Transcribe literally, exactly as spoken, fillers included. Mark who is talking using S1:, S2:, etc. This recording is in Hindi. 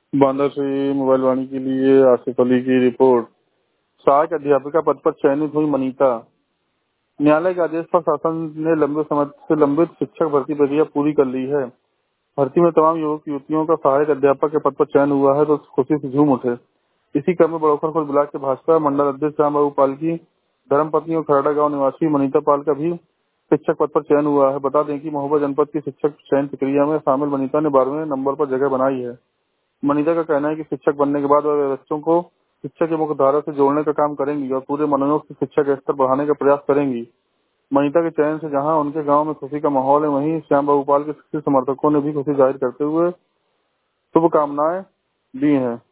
S1: बांदा से मोबाइल वाणी के लिए आसिफ अली की रिपोर्ट। सहायक अध्यापिका पद पर चयनित हुई मनीता। न्यायालय के आदेश पर शासन ने लंबे समय से लंबित शिक्षक भर्ती प्रक्रिया पूरी कर ली है। भर्ती में तमाम युवक युवतियों का सहायक अध्यापक के पद पर चयन हुआ है तो खुशी से झूम उठे। इसी क्रम में बड़ौखर खुर्द ब्लॉक के भाजपा मंडल अध्यक्ष श्याम बाबू पाल की धर्मपत्नी और खरड़ा गांव निवासी मनीता पाल का भी शिक्षक पद पर चयन हुआ है। बता दें कि महोबा जनपद की शिक्षक चयन प्रक्रिया में शामिल मनीता ने बारहवें नंबर पर जगह बनाई है। मनीता का कहना है कि शिक्षक बनने के बाद वह बच्चों को शिक्षा की मुख्य धारा से जोड़ने का काम करेंगी और पूरे मनोयोग से शिक्षा का स्तर बढ़ाने का प्रयास करेंगी। मनीता के चयन से जहां उनके गांव में खुशी का माहौल है, वहीं श्याम बाबू पाल के शिक्षक समर्थकों ने भी खुशी जाहिर करते हुए शुभकामनाएं दी हैं।